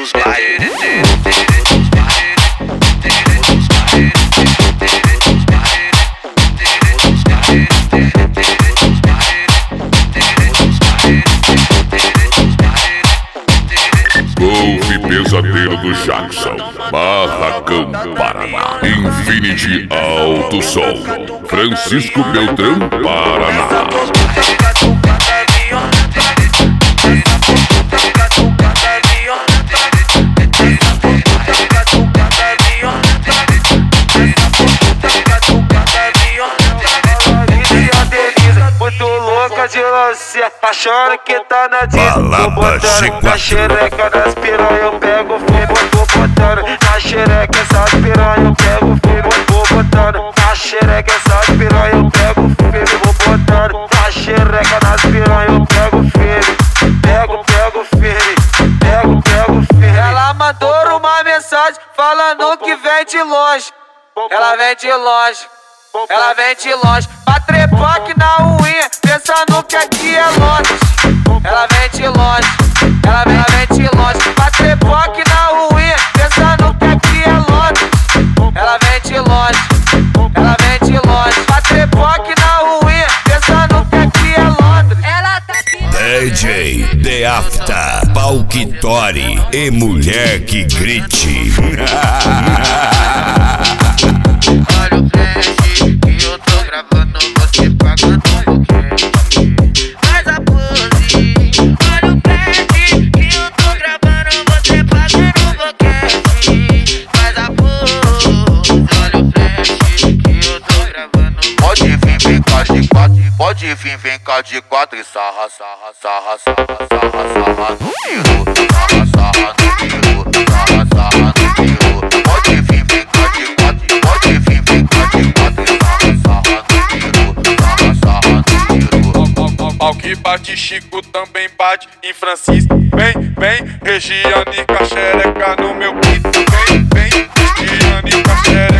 Golfe Pesadelo do Jackson, Barracão, Paraná. Infinity Alto Som, Francisco Beltrão, Paraná. Muito louca de lance, achando que tá na disco. Tô botando na xereca das piranha, eu pego fogo. Tô botando na xereca essas piranha, eu pego fogo. Tô botando na xereca essas piranha, eu pego fogo. Vou botando na xereca das piranha, eu pego firme. Pego firme, pego firme. Ela mandou uma mensagem falando que vem de longe. Ela vem de longe. Ela vem de longe, pra trepar aqui na unha, pensando que aqui é Londres. Ela vem de longe, ela vem de longe, pra trepar aqui na unha, pensando que aqui é Londres. Ela vem de longe, ela vem de longe, pra trepar aqui na unha, pensando que aqui é Londres. Ela tá aqui. DJ The After, Palquitori e mulher que grite. Olha o flash que eu tô gravando, você pagando um pouquinho. Faz a pose. Olha o flash que eu tô gravando, você pagando um pouquinho. Faz a pose. Olha o flash que eu tô gravando. Pode vir, vem cá de quatro. Pode vir, vem cá de quatro e sarra, sarra, sarra, sarra, sarra, sarra no piru. Sarra, sarra no piru. Sarra, sarra no piru. Pode vir, vem cá de quatro. Pode vir, vem cá de quatro e sarra, sarra no piru. Sarra, sarra no piru. Ao que bate Chico também bate em Francisco. Vem, Regiane com a xereca no meu pinto. Vem, Regiane com a xereca.